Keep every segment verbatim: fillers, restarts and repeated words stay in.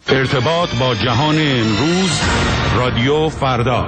ارتباط با جهان امروز، رادیو فردا.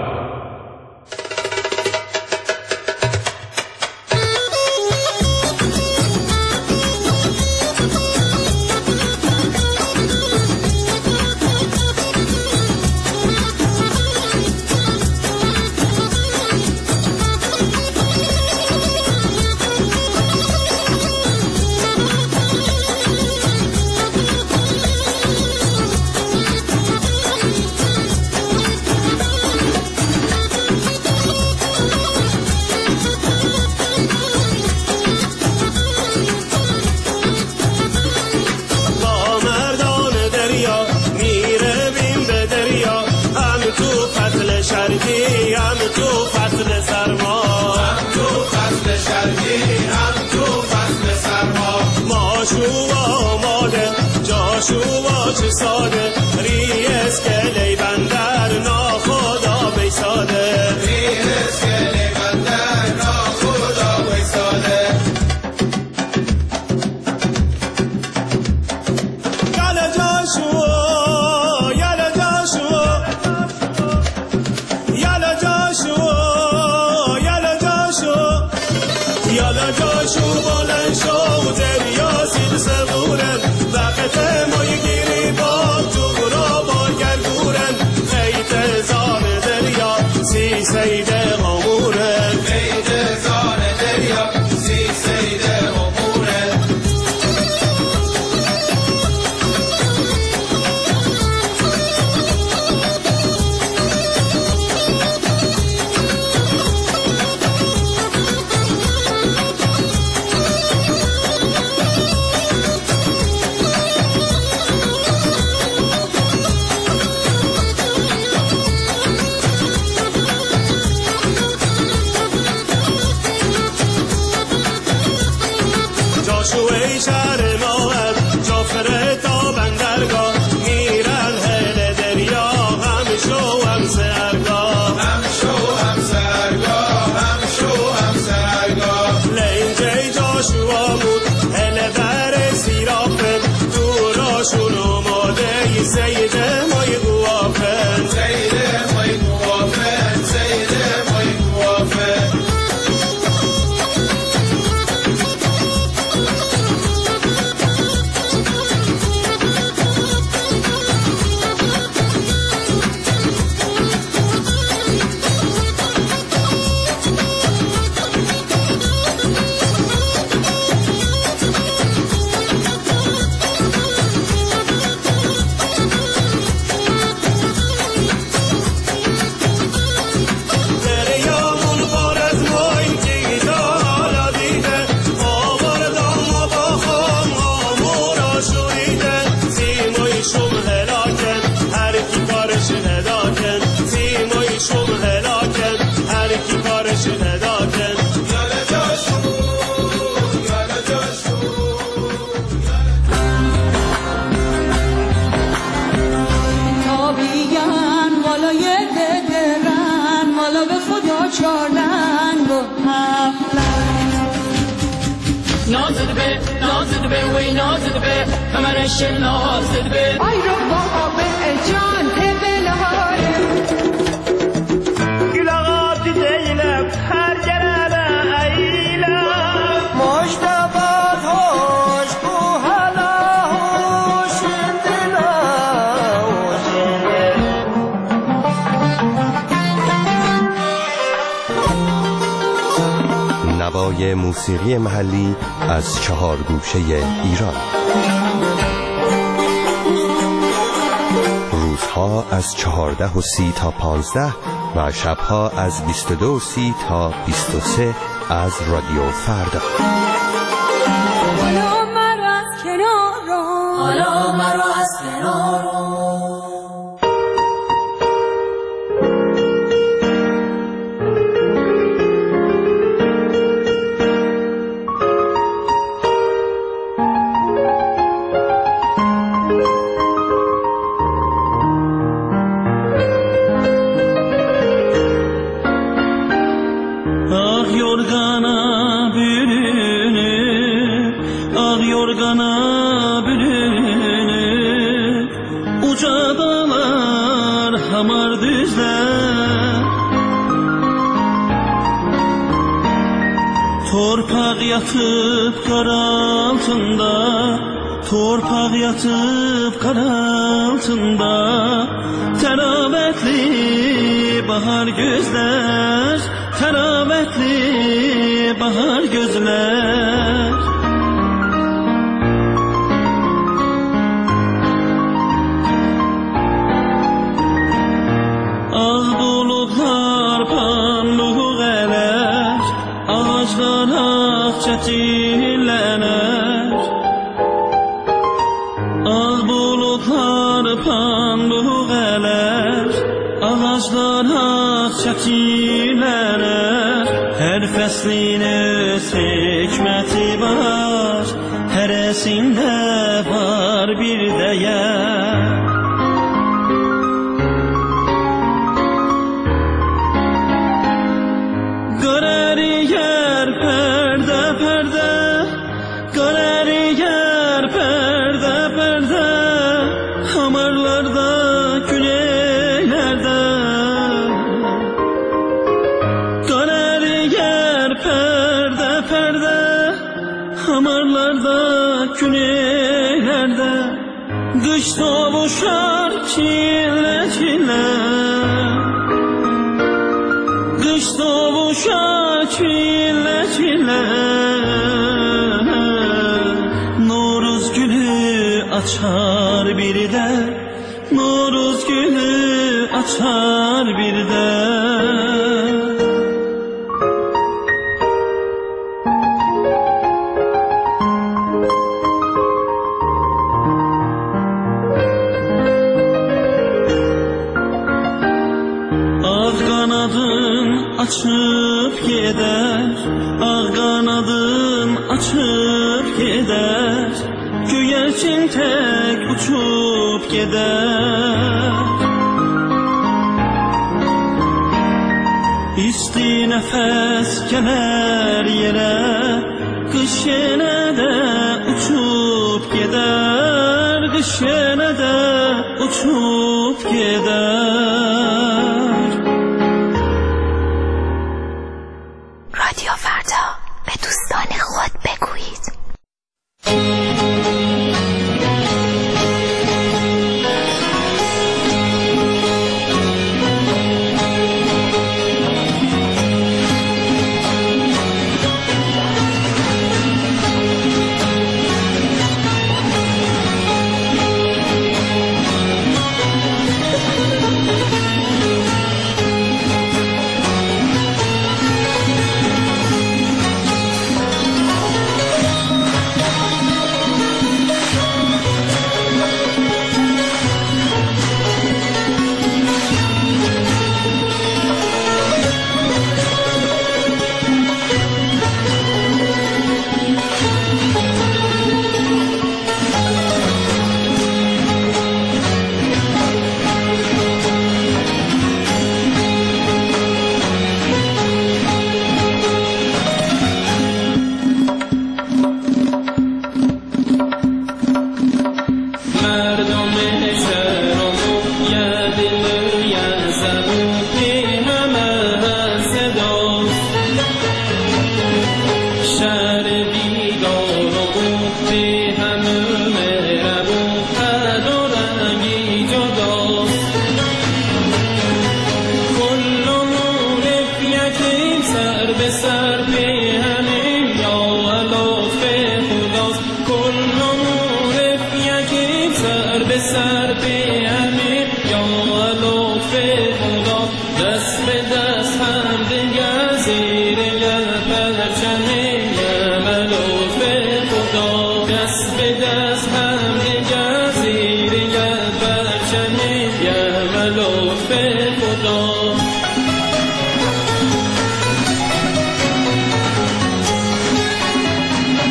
نوای موسیقی محلی از چهار گوشه ایران. روزها از چهارده و سی تا پانزده و شبها از بیست و دو و سی تا بیست و سه از رادیو فردا. حالا مرا از کنار رو، حالا مرا از کنار رو. hamar düzlər. Torpaq yatıb qar altında, torpaq yatıb qar altında, təravətli bahar gözlər, təravətli bahar gözlər. Ağ bulutlar pambuq ələr, ağaclar ağ çəçillənər. Ağ bulutlar pambuq ələr, ağaclar ağ çəçillənər. Hər fəslin öz hikməti var, hərəsində var bir dəyər. Hamarlarda, küneylerde, kış doğuşar çile çile. Kış doğuşar çile çile. Noruz gülü açar bir de, Noruz gülü açar bir de. Açıp gider, ağ kanadım açıp gider, göyerçin tek uçup gider. İsti nefes gelir yere, kış yine de uçup gider, kış yine de uçup gider. رادیو فردا به دوستان خود بگویید.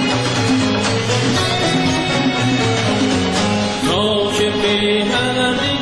Be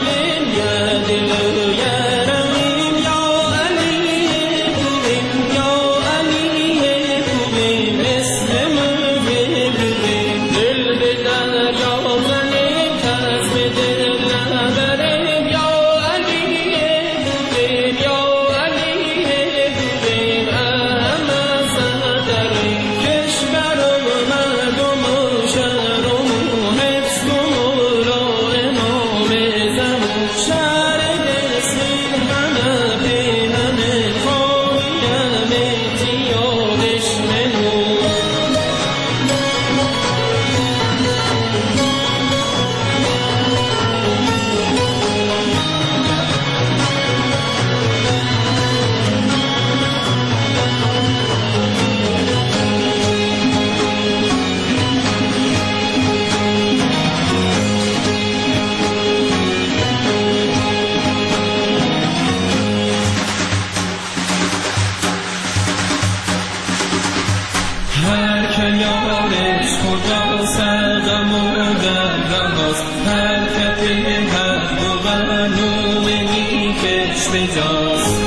هر دو برنوم نیکش بجاست.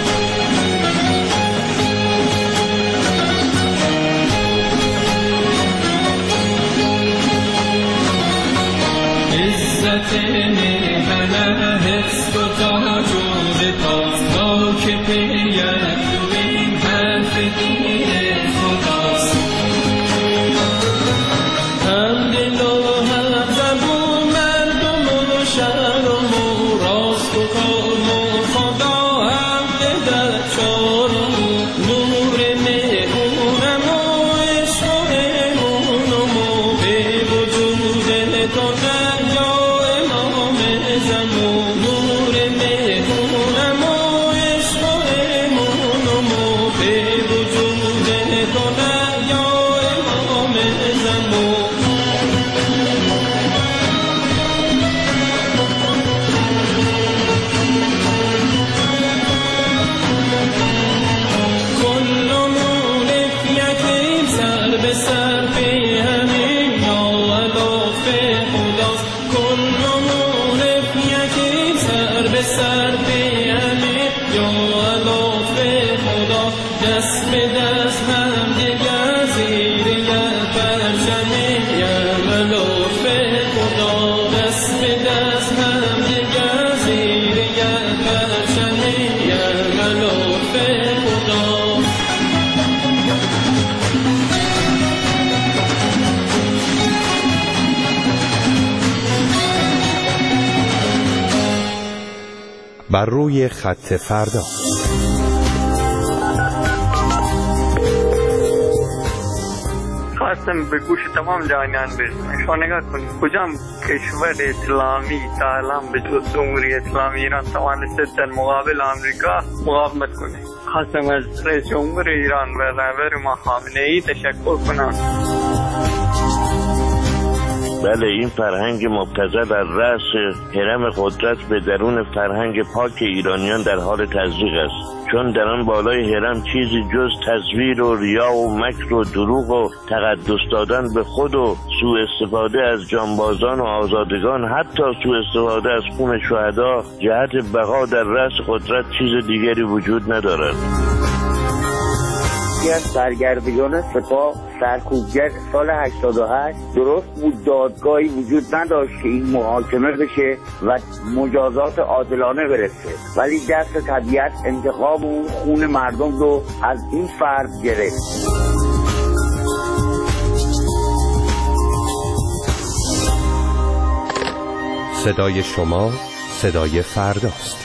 عزت میهنه حفظ و تاج و لباس با که پیت و این حرف دین خداست. هم دل و هم زبون مردم و شهر و مو راست و کام و خدا هم در چارم نور مهونم و عشق و امونم و به وجود تو دریا امام زمان نور مهونم و عشق و امونم و به وجود تو دریا امام زمان. کلمون یکیم سر به سر به همین یا الاف خداست. کلمون یکیم سر به سر به همین یا الاف خدا. دست به دست هم دیگر زیر یک پرچمی یا الاف خدا. دست به دست هم دیگر زیر یک پرچمی یا الاف خدا. بر روی خط فردا. خواستم به گوش تمام جهانیان برسونم. شما نگاه کنید کجام کشور اسلامی تا الان به جز جمهوری اسلامی ایران توانسته در مقابل آمریکا مقاومت کنه. خواستم از رئیس جمهور ایران و رهبر ما خامنه ای تشکر کنم. بله، این فرهنگ مبتذل در رأس هرم قدرت به درون فرهنگ پاک ایرانیان در حال تزریق است، چون در آن بالای هرم چیزی جز تزویر و ریا و مکر و دروغ و تقدس دادن به خود و سوء استفاده از جانبازان و آزادگان، حتی سوء استفاده از خون شهدا جهت بقا در رأس قدرت چیز دیگری وجود ندارد. یکی از سرگردگان سپاه سرکوبگر سال هشتاد و هشت درست بود دادگاهی وجود نداشت که این محاکمه بشه و مجازات عادلانه برسه، ولی دست طبیعت انتقام اون خون مردم رو از این فرد گرفت. صدای شما صدای فرداست.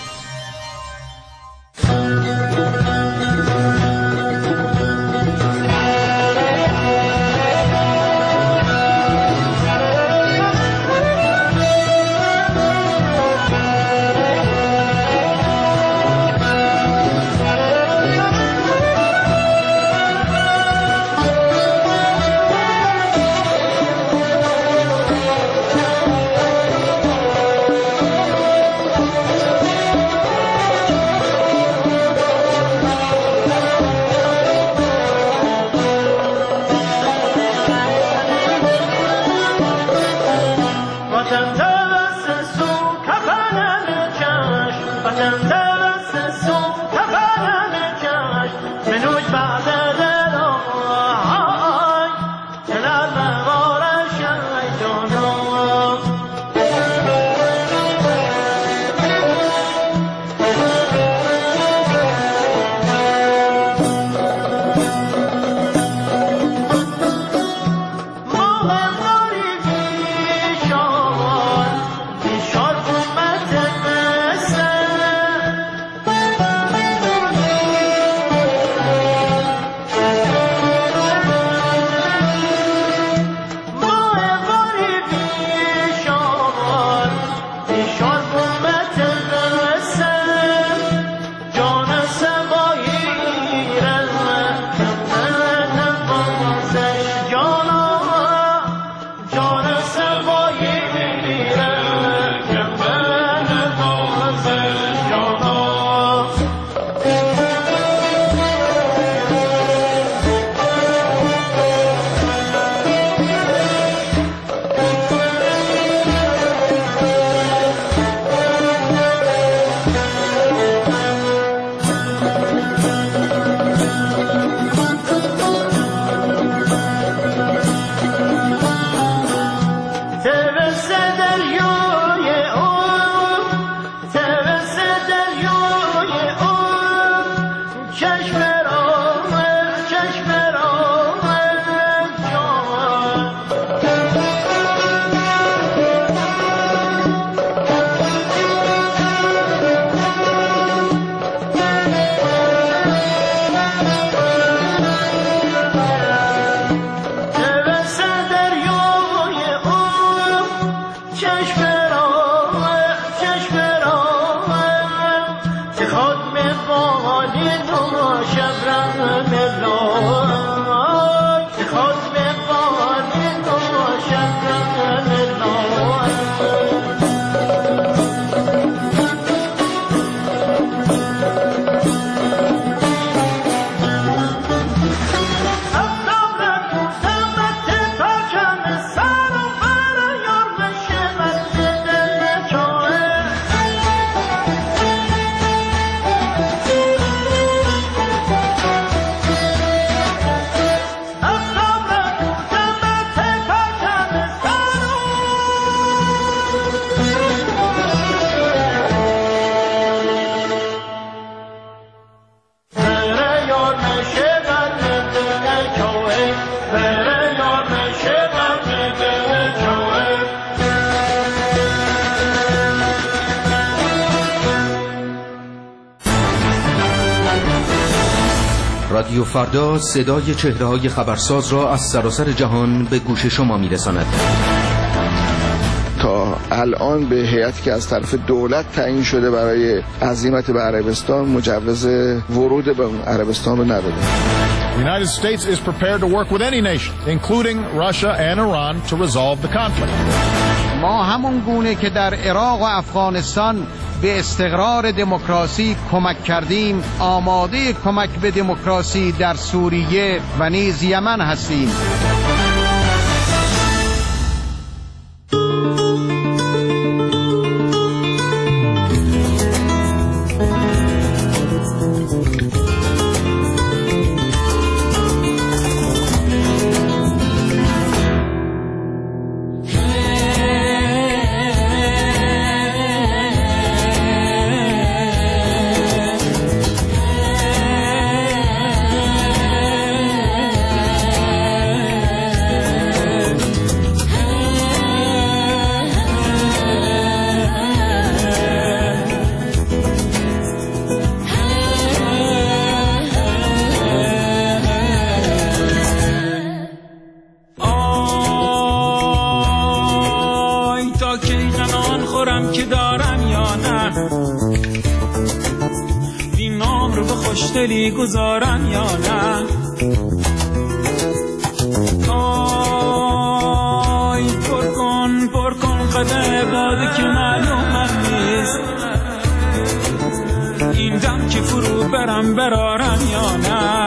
رادیو فردا صدای چهره‌های خبرساز را از سراسر جهان به گوش شما می‌رساند. تا الان به هیئتی که از طرف دولت تعیین شده برای عزیمت به عربستان مجوز ورود به عربستان رو نداده. The United States is prepared to work with any nation, including Russia and Iran, to resolve the conflict. ما همون گونه که در عراق و افغانستان به استقرار دموکراسی کمک کردیم، آماده کمک به دموکراسی در سوریه و نیز یمن هستیم. دلی گذارم یا نه؟ آی پر کن پر کن قدر باده که معلومم نیست این دم که فرو برم برارم یا نه؟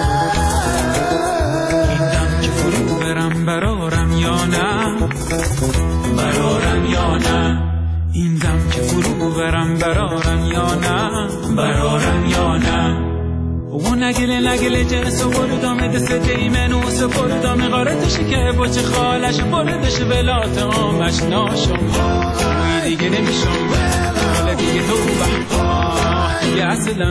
این دم که فرو برم برارم یا نه؟ برارم یا نه؟ این دم که فرو برم برارم یا نه؟ برارم یا نه؟ و نگله نگله جنس و بردام دست دیمنوس و بردام غارتش که بچه خالش بردش ولات آمش ناشم وی دیگه نمیشم ولی دیگه تو بحقا دیگه اصلا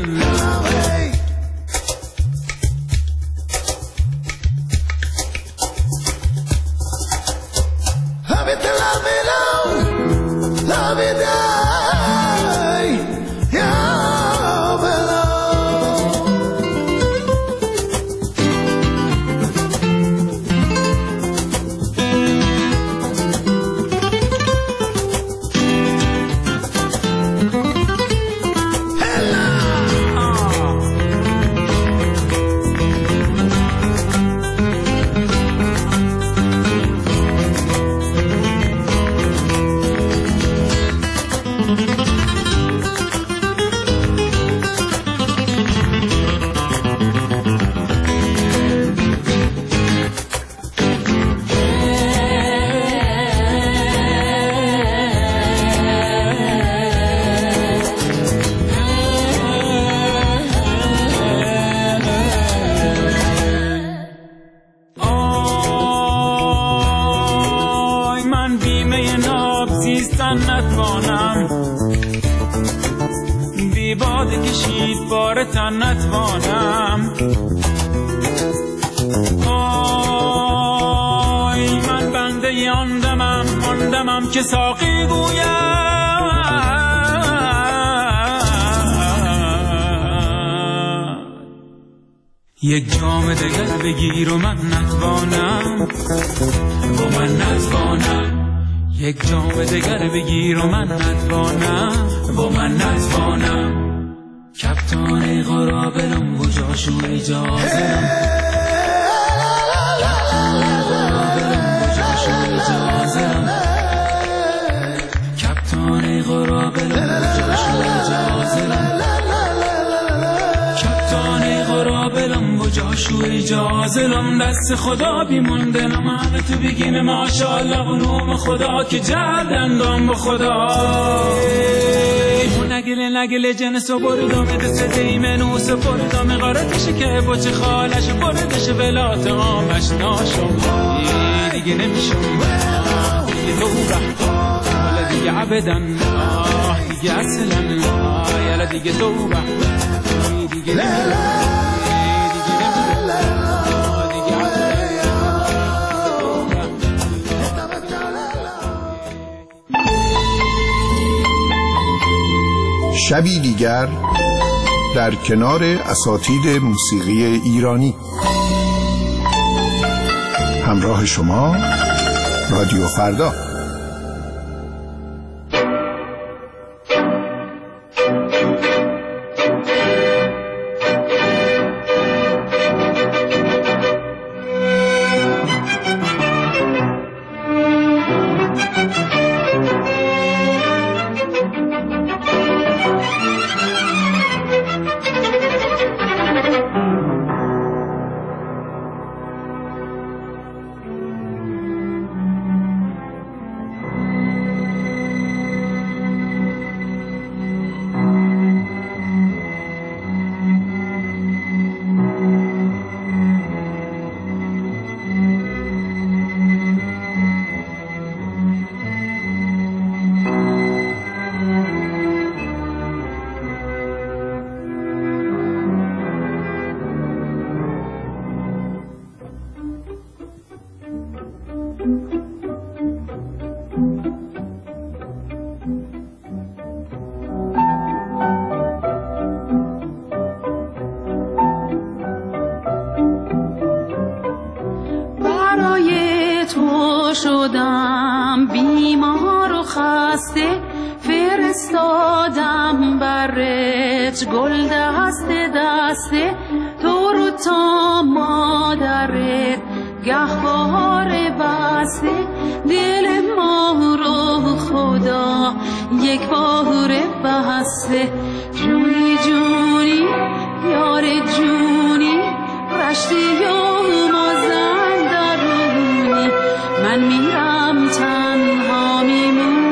نتوانم آی من بنده آن دمم آن دمم که ساقی گویم یک جام دگر بگیر و من نتوانم و من نتوانم یک جام دگر بگیر و من نتوانم و من نتوانم کپتان غرابلم و جاشو اجازم کپتان غرابلم و جاشو اجازم کپتان غرابلم و جاشو اجازم دست خدا بیموندنم همه تو بگیم ماشاءالله و نوم خدا که جدندم به خدا نگله نگله جنس و بردام دست دیمنوس و بردام غارتش که بچه خالش بردش ولات آمش ناشم دیگه نمیشم دیگه تو بحقا ولی دیگه عبدن دیگه اصلا یالا دیگه تو بحقا دیگه نمیشم شبی دیگر در کنار اساتید موسیقی ایرانی. همراه شما رادیو فردا. شدم بیمار و خسته، فرستادم برت گل دسته دسته، تو رو تا مادرت گهواره بسته، دل ما رو خدا یک باره بسته. جونی جونی یار جونی، رشتی و مازن درونی، من میرم تنها میمونی.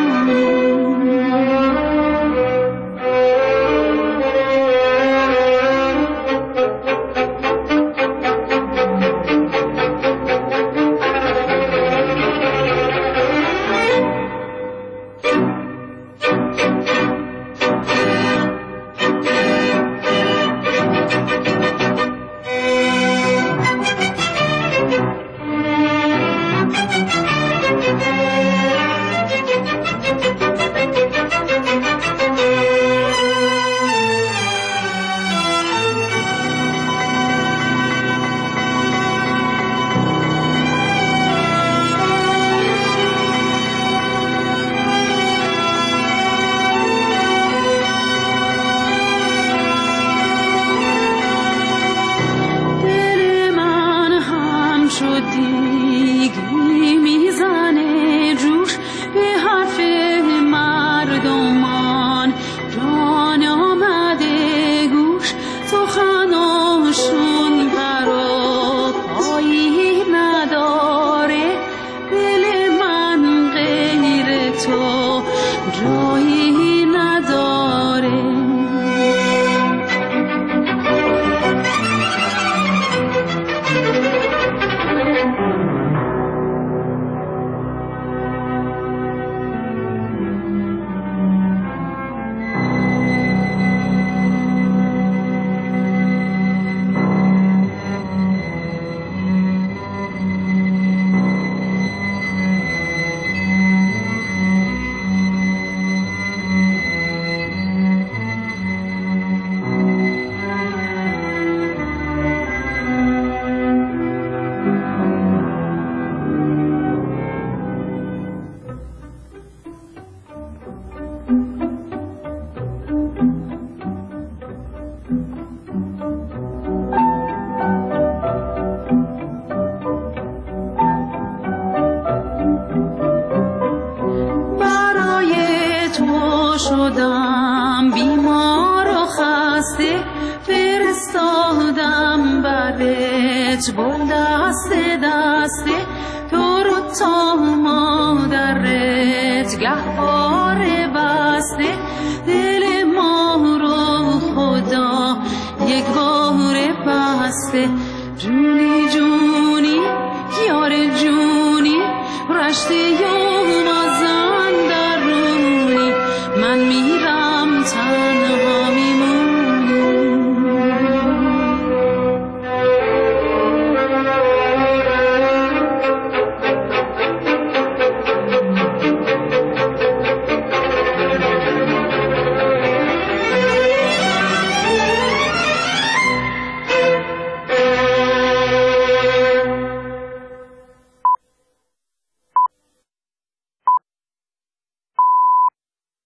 شدم بیمار و خسته، فرستادم برت گل دسته دسته، تو رو تا مادرت گهواره بسته، دل ما رو خدا یک باره بسته. جونی جونی یار جونی، رشته